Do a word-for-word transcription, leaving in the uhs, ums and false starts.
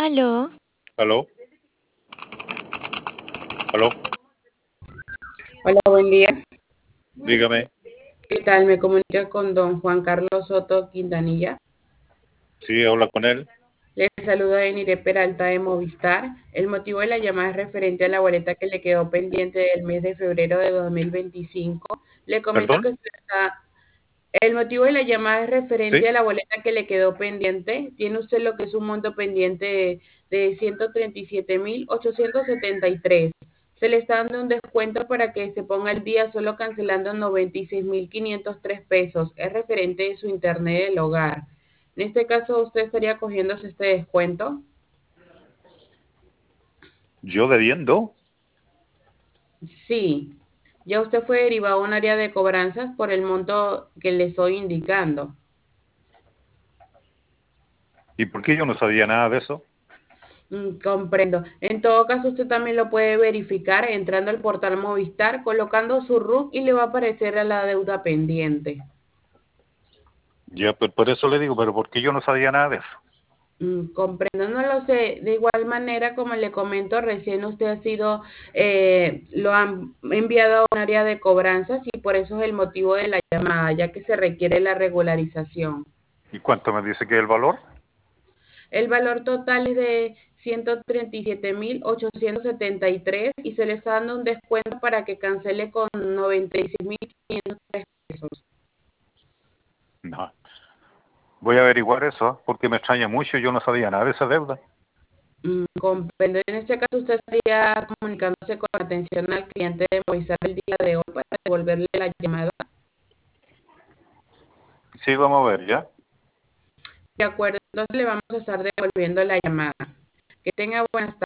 Aló, ¿Aló? ¿Aló? Hola, buen día. Dígame. ¿Qué tal? Me comunica con don Juan Carlos Soto Quintanilla. Sí, habla con él. Le saluda Enire Peralta de Movistar. El motivo de la llamada es referente a la boleta que le quedó pendiente del mes de febrero de dos mil veinticinco. Le comento ¿Perdón? que usted está... El motivo de la llamada es referente Sí. a la boleta que le quedó pendiente. Tiene usted lo que es un monto pendiente de, de ciento treinta y siete mil ochocientos setenta y tres. Se le está dando un descuento para que se ponga al día solo cancelando noventa y seis mil quinientos tres pesos. Es referente de su internet del hogar. En este caso, ¿usted estaría cogiéndose este descuento? ¿Yo debiendo? Sí. Ya usted fue derivado a un área de cobranzas por el monto que le estoy indicando. ¿Y por qué yo no sabía nada de eso? Mm, comprendo. En todo caso, usted también lo puede verificar entrando al portal Movistar, colocando su R U C y le va a aparecer a la deuda pendiente. Ya, pues por eso le digo, pero ¿por qué yo no sabía nada de eso? Mm, comprendo, no lo sé. De igual manera, como le comento, recién usted ha sido, eh, lo han enviado a un área de cobranzas y por eso es el motivo de la llamada, ya que se requiere la regularización. ¿Y cuánto me dice que es el valor? El valor total es de ciento treinta y siete mil ochocientos setenta y tres y se le está dando un descuento para que cancele con noventa y seis mil quinientos tres pesos. No. Voy a averiguar eso, ¿eh? Porque me extraña mucho, yo no sabía nada de esa deuda. Mm, comprendo. En este caso, usted estaría comunicándose con atención al cliente de Movistar el día de hoy para devolverle la llamada. Sí, vamos a ver, ¿ya? De acuerdo, entonces le vamos a estar devolviendo la llamada. Que tenga buenas tardes.